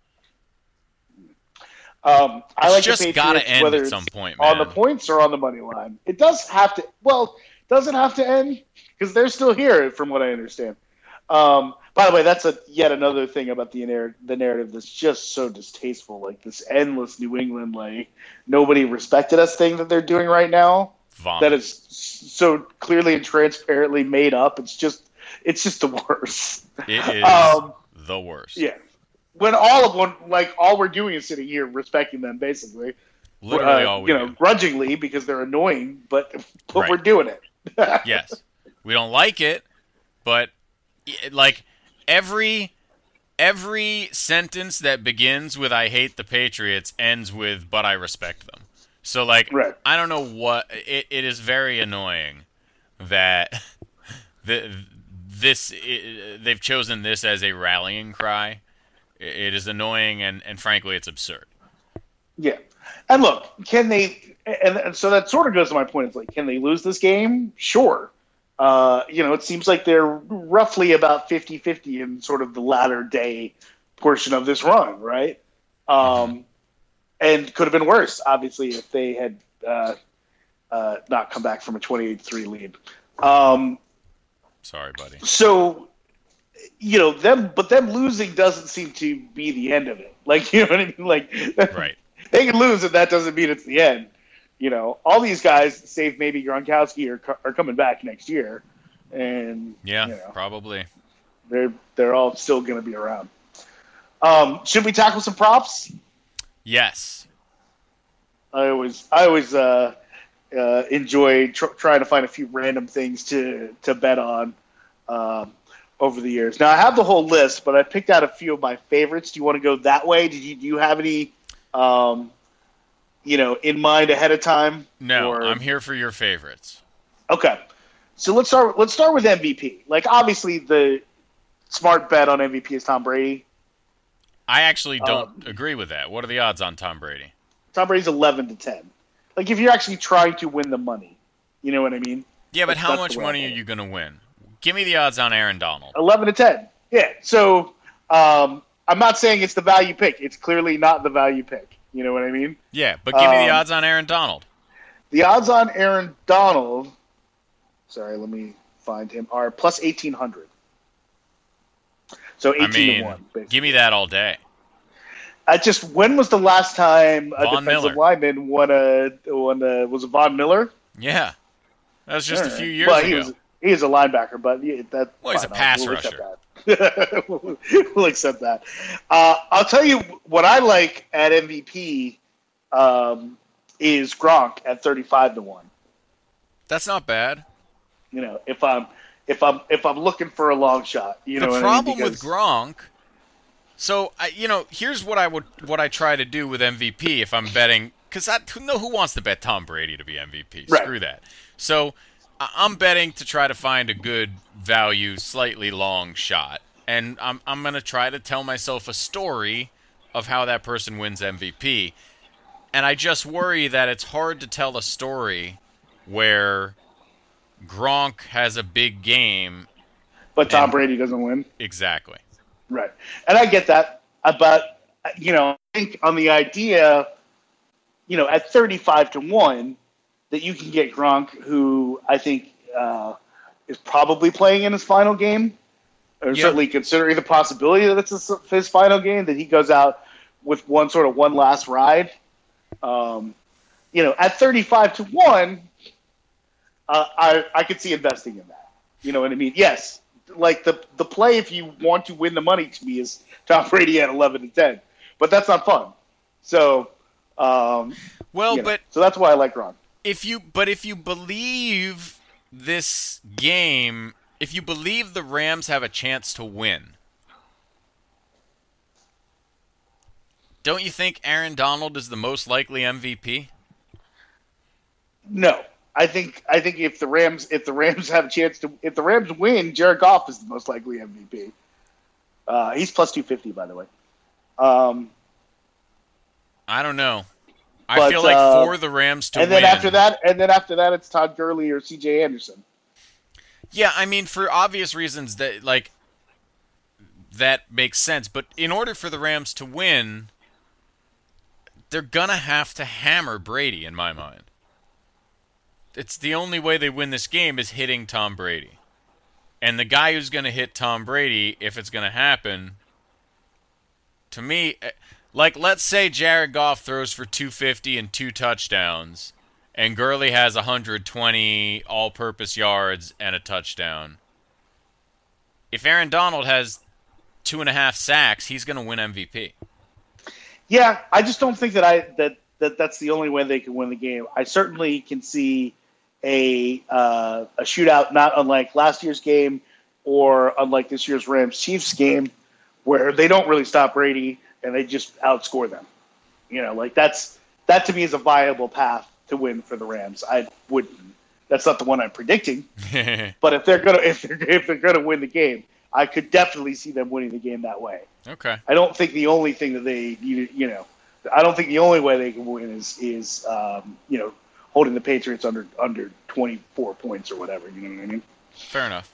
I like just the Patriots, got to end whether at some point, man. On the points or on the money line. It does have to. Well, doesn't have to end because they're still here, from what I understand. By the way, that's yet another thing about the narrative that's just so distasteful. Like this endless New England, nobody respected us thing that they're doing right now. Vomit. That is so clearly and transparently made up. It's just the worst. It is the worst. Yeah. When all we're doing is sitting here respecting them, basically. Literally all we do. Grudgingly because they're annoying, but right. We're doing it. Yes. We don't like it, but every sentence that begins with "I hate the Patriots" ends with "but I respect them." So right. I don't know what it is. Very annoying that they've chosen this as a rallying cry. It is annoying and frankly, it's absurd. Yeah, and look, can they? And so that sort of goes to my point. It's like, can they lose this game? Sure. It seems like they're roughly about 50-50 in sort of the latter day portion of this run, right? And could have been worse, obviously, if they had not come back from a 28-3 lead. Sorry, buddy. So, them losing doesn't seem to be the end of it. You know what I mean? Right. They can lose, and that doesn't mean it's the end. All these guys, save maybe Gronkowski, are coming back next year. And probably. They're all still going to be around. Should we tackle some props? Yes. I always enjoy trying to find a few random things to bet on over the years. Now I have the whole list, but I picked out a few of my favorites. Do you want to go that way? Do you have any in mind ahead of time? No, I'm here for your favorites. Okay. So let's start with MVP. Like, obviously the smart bet on MVP is Tom Brady. I actually don't agree with that. What are the odds on Tom Brady? Tom Brady's 11-10. Like, if you're actually trying to win the money, you know what I mean? Yeah, but how much money are you going to win? Give me the odds on Aaron Donald. 11-10. Yeah. So I'm not saying it's the value pick. It's clearly not the value pick. You know what I mean? Yeah, but give me the odds on Aaron Donald. The odds on Aaron Donald, sorry, let me find him, are plus 1,800. So 18-1. Basically. Give me that all day. When was the last time a Von defensive Miller. lineman won was it Von Miller? Yeah. That was just a few years well, ago. He was a linebacker, but He's a pass rusher. We'll accept that. I'll tell you what I like at MVP is Gronk at 35-1. That's not bad. You know, if I'm looking for a long shot, you know the what problem I mean? with Gronk. So here's what I try to do with MVP if I'm betting, because who wants to bet Tom Brady to be MVP? Right. Screw that. So I'm betting to try to find a good value, slightly long shot, and I'm going to try to tell myself a story of how that person wins MVP, and I just worry that it's hard to tell a story where Gronk has a big game, but Tom Brady doesn't win. Exactly. Right, and I get that, but I think on the idea, at 35-1. That you can get Gronk, who I think is probably playing in his final game, or certainly considering the possibility that it's his final game, that he goes out with one last ride. At 35-1, I could see investing in that. You know what I mean? Yes, like the play if you want to win the money to me is Tom Brady at 11-10, but that's not fun. So, so that's why I like Gronk. If you believe this game, if you believe the Rams have a chance to win, don't you think Aaron Donald is the most likely MVP? No, I think if the Rams have a chance to, if the Rams win, Jared Goff is the most likely MVP. He's plus 250, by the way. I don't know. I feel like for the Rams to win. And then after that, it's Todd Gurley or C.J. Anderson. Yeah, I mean, for obvious reasons that makes sense. But in order for the Rams to win, they're gonna have to hammer Brady, in my mind. It's the only way they win this game is hitting Tom Brady. And the guy who's gonna hit Tom Brady, if it's gonna happen, to me, let's say Jared Goff throws for 250 and 2 touchdowns, and Gurley has 120 all-purpose yards and a touchdown. If Aaron Donald has 2.5 sacks, he's going to win MVP. Yeah, I just don't think that's the only way they can win the game. I certainly can see a shootout, not unlike last year's game or unlike this year's Rams-Chiefs game, where they don't really stop Brady and they just outscore them. That to me is a viable path to win for the Rams. That's not the one I'm predicting, but if they're gonna win the game, I could definitely see them winning the game that way. Okay. I don't think the only thing that I don't think the only way they can win is holding the Patriots under 24 points or whatever. You know what I mean? Fair enough.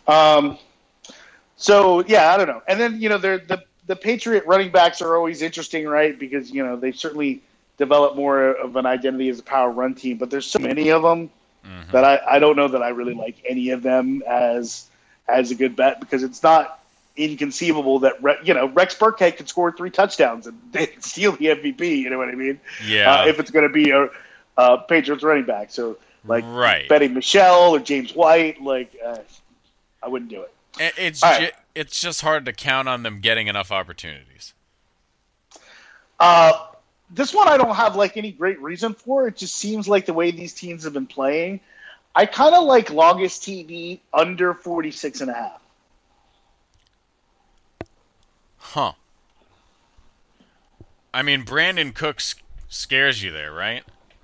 So yeah, I don't know. And then the Patriot running backs are always interesting, right? Because they certainly develop more of an identity as a power run team, but there's so many of them that I don't know that I really like any of them as a good bet, because it's not inconceivable that Rex Burkhead could score 3 touchdowns and steal the MVP. You know what I mean? Yeah. If it's going to be a Patriots running back, so right. betting Michelle or James White, I wouldn't do it. it's just hard to count on them getting enough opportunities. This one I don't have like any great reason for. It just seems like the way these teams have been playing. I kind of like longest TD under 46.5. Huh. I mean, Brandon Cooks scares you there, right?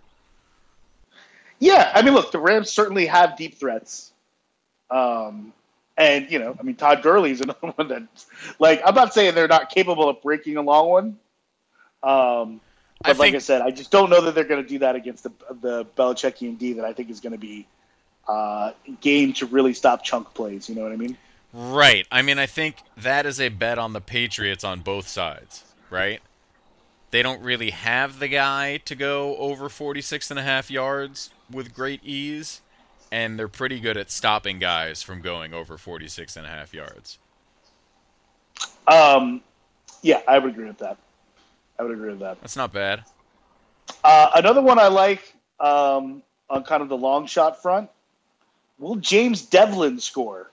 Yeah, I mean, look, the Rams certainly have deep threats. And, Todd Gurley's another one that's, like, I'm not saying they're not capable of breaking a long one. But like I said, I just don't know that they're going to do that against the Belichickian D that I think is going to be game to really stop chunk plays. You know what I mean? Right. I mean, I think that is a bet on the Patriots on both sides, right? They don't really have the guy to go over 46.5 yards with great ease, and they're pretty good at stopping guys from going over 46.5 yards. Yeah, I would agree with that. That's not bad. Another one I like on kind of the long shot front, will James Devlin score?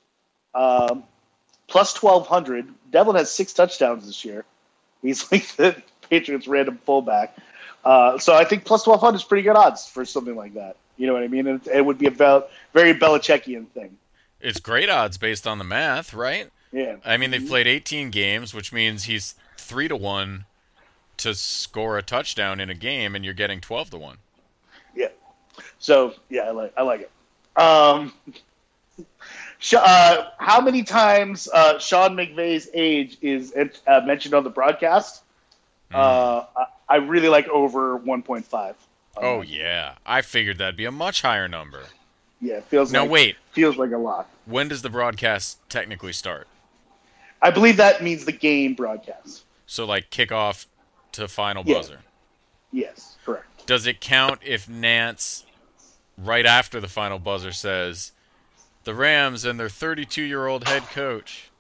Plus 1,200. Devlin has 6 touchdowns this year. He's like the Patriots' random fullback. So I think plus 1,200 is pretty good odds for something like that. You know what I mean? It would be a very Belichickian thing. It's great odds based on the math, right? Yeah. I mean, they've played 18 games, which means he's 3-1 to score a touchdown in a game, and you're getting 12-1. Yeah. So yeah, I like it. How many times Sean McVay's age is mentioned on the broadcast? I really like over 1.5. Oh yeah, I figured that'd be a much higher number. Yeah, feels like a lot. When does the broadcast technically start? I believe that means the game broadcast. So like kickoff to final buzzer. Yes, correct. Does it count if Nance, right after the final buzzer, says, the Rams and their 32-year-old head coach?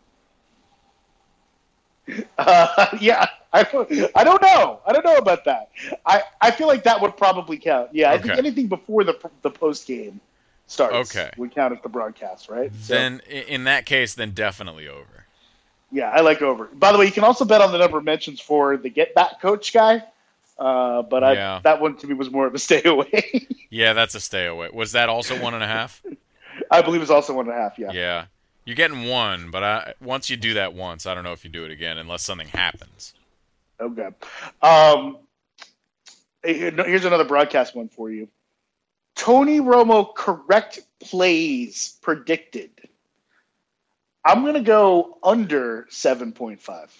Yeah, I don't know. I don't know about that. I feel like that would probably count. Yeah, I think anything before the post game starts would count as the broadcast, right? Then in that case, then definitely over. Yeah, I like over. By the way, you can also bet on the number of mentions for the get back coach guy. But that one to me was more of a stay away. Yeah, that's a stay away. Was that also 1.5? I believe it's also 1.5. Yeah. Yeah, you're getting 1, but once you do that once, I don't know if you do it again unless something happens. Okay. Here's another broadcast one for you. Tony Romo correct plays predicted. I'm going to go under 7.5.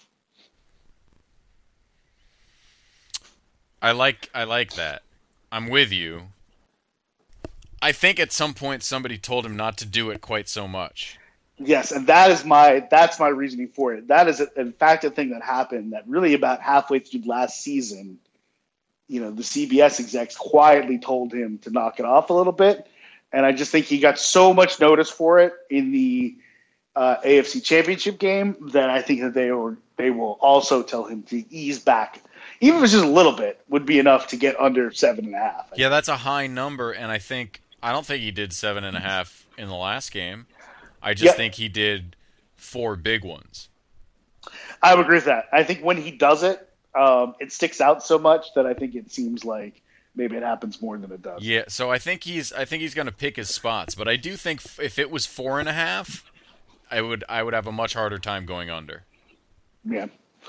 I like that. I'm with you. I think at some point somebody told him not to do it quite so much. Yes, and that's my reasoning for it. That is, in fact, a thing that happened that really about halfway through last season, the CBS execs quietly told him to knock it off a little bit. And I just think he got so much notice for it in the AFC Championship game that I think that they will also tell him to ease back. Even if it's just a little bit, would be enough to get under 7.5. Yeah, that's a high number, and I don't think he did 7.5 in the last game. I just think he did 4 big ones. I would agree with that. I think when he does it, it sticks out so much that I think it seems like maybe it happens more than it does. Yeah, so I think he's going to pick his spots, but I do think if it was 4.5, I would have a much harder time going under. Yeah.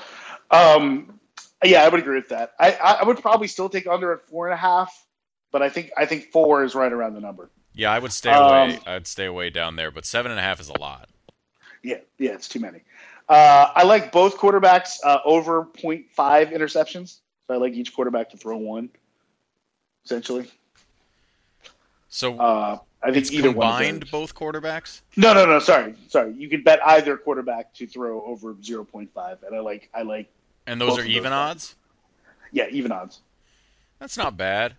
Yeah, I would agree with that. I would probably still take under at 4.5, but I think 4 is right around the number. Yeah, I would stay away. I'd stay away down there, but 7.5 is a lot. Yeah, it's too many. I like both quarterbacks over 0.5 interceptions. So I like each quarterback to throw 1, essentially. So I think it's either combined one both quarterbacks? No. Sorry. You can bet either quarterback to throw over 0.5, and I like. And those are even odds? Yeah, even odds. That's not bad.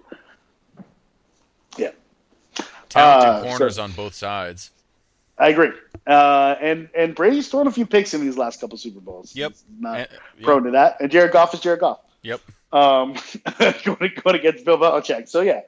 Yeah. Talented corners on both sides. I agree. And Brady's thrown a few picks in these last couple Super Bowls. Yep. He's not prone to that. And Jared Goff is Jared Goff. Yep. Going against Bill Belichick. So, yeah.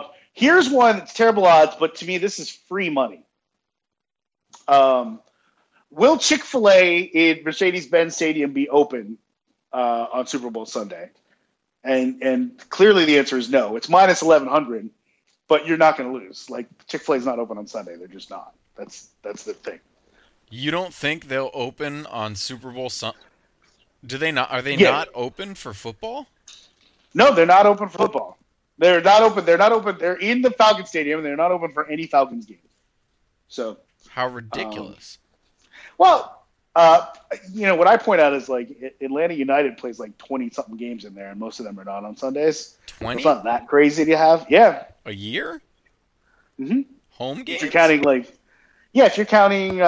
Here's one that's terrible odds, but to me, this is free money. Will Chick-fil-A in Mercedes-Benz Stadium be open on Super Bowl Sunday? And clearly the answer is no. It's minus 1,100, but you're not going to lose. Like, Chick-fil-A is not open on Sunday. They're just not. That's the thing. You don't think they'll open on Super Bowl Sunday? Do they not? Are they not open for football? No, they're not open for football. They're not open. They're not open. They're in the Falcons Stadium. They're not open for any Falcons game. So how ridiculous. Well, what I point out is like Atlanta United plays like 20-something games in there, and most of them are not on Sundays. 20? It's not that crazy to have. Yeah. A year? Mm-hmm. Home games? If you're counting if you're counting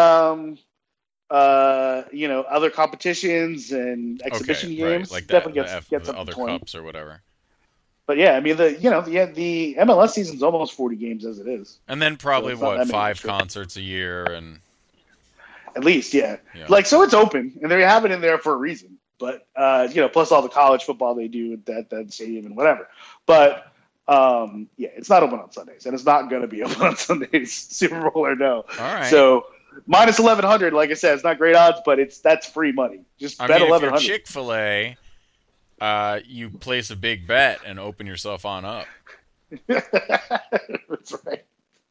other competitions and exhibition games, right. Like definitely gets up other to 20. cups or whatever. But yeah, I mean the MLS season's almost 40 games as it is. And then probably So 5 concerts a year and at least, yeah. So it's open and they have it in there for a reason. But plus all the college football they do at that stadium and whatever. But it's not open on Sundays and it's not going to be open on Sundays, Super Bowl or no. All right. So minus 1,100, like I said, it's not great odds, but that's free money. Just bet 1,100. If you're Chick-fil-A, you place a big bet and open yourself on up. That's right.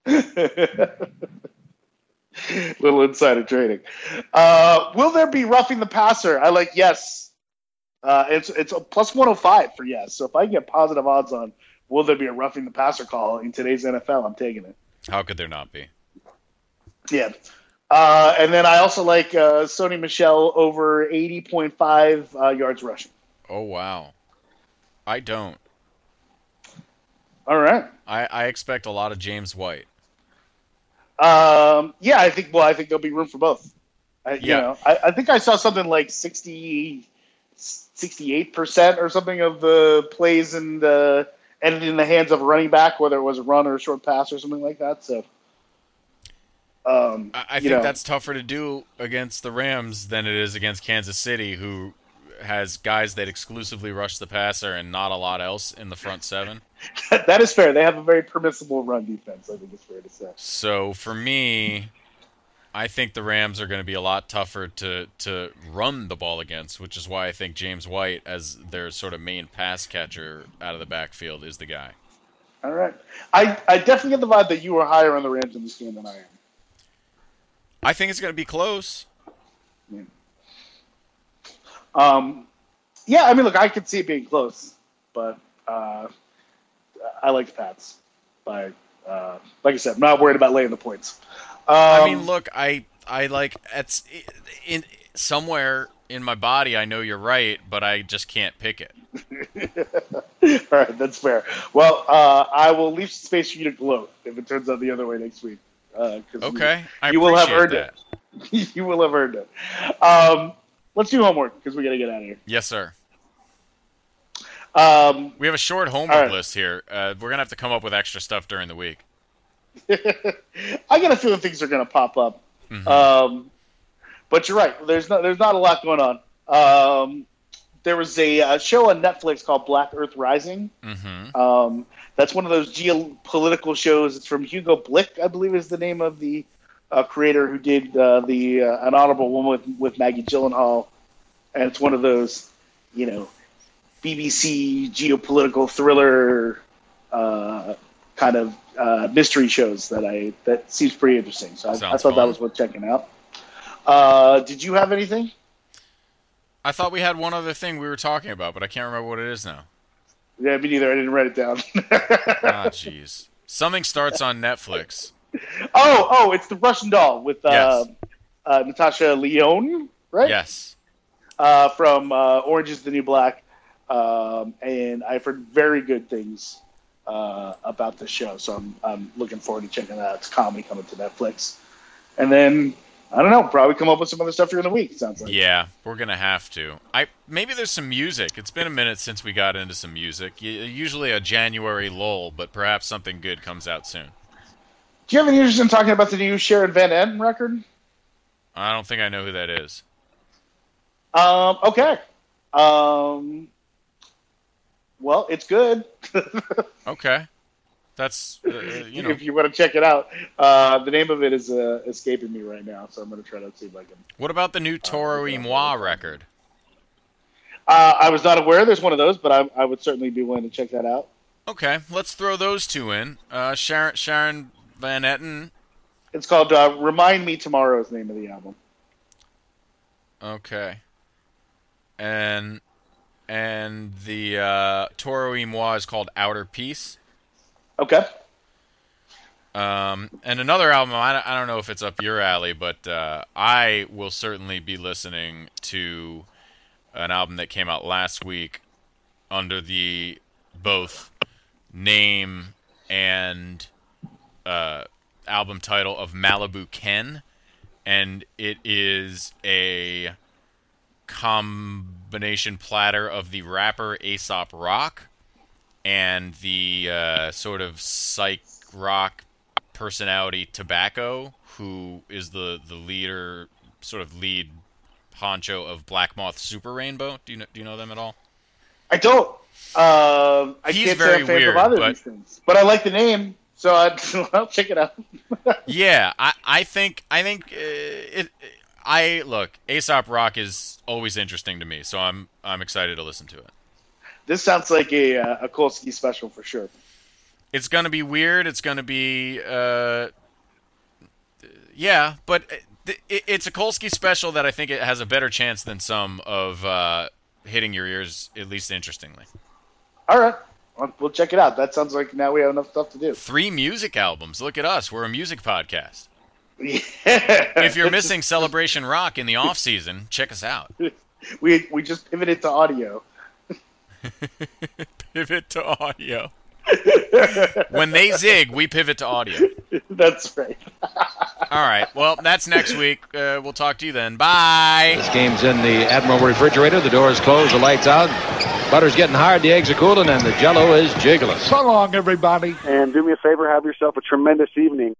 Little insider trading. Will there be roughing the passer? I like yes. It's a plus 105 for yes. So if I get positive odds on will there be a roughing the passer call in today's NFL, I'm taking it. How could there not be? Yeah. And then I also like Sony Michel over 80.5 yards rushing. Oh, wow. I don't. All right. I expect a lot of James White. I think there'll be room for both. I think I saw something like 68% or something of the plays ended in the hands of a running back, whether it was a run or a short pass or something like that. So, I think that's tougher to do against the Rams than it is against Kansas City, who has guys that exclusively rush the passer and not a lot else in the front seven. That is fair. They have a very permissible run defense, I think it's fair to say. So for me, I think the Rams are going to be a lot tougher to run the ball against, which is why I think James White, as their sort of main pass catcher out of the backfield, is the guy. All right. I definitely get the vibe that you are higher on the Rams in this game than I am. I think it's going to be close. Yeah. Look, I could see it being close, but I like the Pats. Like I said, I'm not worried about laying the points. Look, I like it's in somewhere in my body. I know you're right, but I just can't pick it. All right, that's fair. Well, I will leave space for you to gloat if it turns out the other way next week. Okay, you will have earned it. You will have earned it. Let's do homework because we got to get out of here. Yes, sir. We have a short homework list here. We're gonna have to come up with extra stuff during the week. I got a feeling things are gonna pop up. Mm-hmm. But you're right. There's not a lot going on. There was a show on Netflix called Black Earth Rising. Mm-hmm. That's one of those geopolitical shows. It's from Hugo Blick, I believe, is the name of the creator who did An Honorable Woman with Maggie Gyllenhaal, and it's one of those, BBC geopolitical thriller kind of mystery shows that seems pretty interesting. So I thought that was worth checking out. Did you have anything? I thought we had one other thing we were talking about, but I can't remember what it is now. Yeah, me neither. I didn't write it down. Jeez. Something starts on Netflix. Oh, it's the Russian Doll with Natasha Lyonne, right? Yes. From Orange is the New Black. And I've heard very good things about the show, so I'm looking forward to checking it out. It's comedy coming to Netflix. And then, I don't know, probably come up with some other stuff during the week, it sounds like. Yeah, we're going to have to. Maybe there's some music. It's been a minute since we got into some music. Usually a January lull, but perhaps something good comes out soon. Do you have any interest in talking about the new Sharon Van Etten record? I don't think I know who that is. Okay. Well, it's good. Okay. That's If you want to check it out, the name of it is escaping me right now, so I'm going to try to see if I can. What about the new Toro y Moi record? I was not aware there's one of those, but I would certainly be willing to check that out. Okay, let's throw those two in. Sharon Van Etten. It's called "Remind Me Tomorrow" is the name of the album. Okay. And the Toro y Moi is called Outer Peace. Okay. And another album, I don't know if it's up your alley, but I will certainly be listening to an album that came out last week under the both name and album title of Malibu Ken, and it is a combination platter of the rapper Aesop Rock and the sort of psych rock personality Tobacco, who is the leader, sort of lead honcho of Black Moth Super Rainbow. Do you know them at all? I don't. I He's can't very say I'm a fan weird, of either but- of these things, but I like the name, so I'll check it out. Yeah, I think look, Aesop Rock is always interesting to me, so I'm excited to listen to it. This sounds like a Kolsky special for sure. It's gonna be weird. It's gonna be yeah, but it's a Kolsky special that I think it has a better chance than some of hitting your ears, at least interestingly. All right, we'll check it out. That sounds like now we have enough stuff to do. 3 music albums. Look at us. We're a music podcast. Yeah. If you're missing Celebration Rock in the off season, check us out. We just pivoted to audio. Pivot to audio. When they zig, we pivot to audio. That's right. All right. Well, that's next week. We'll talk to you then. Bye. This game's in the Admiral refrigerator. The door's closed, the lights out. Butter's getting hard, the eggs are cooling, and the Jell-O is jiggling. So long, everybody. And do me a favor, have yourself a tremendous evening.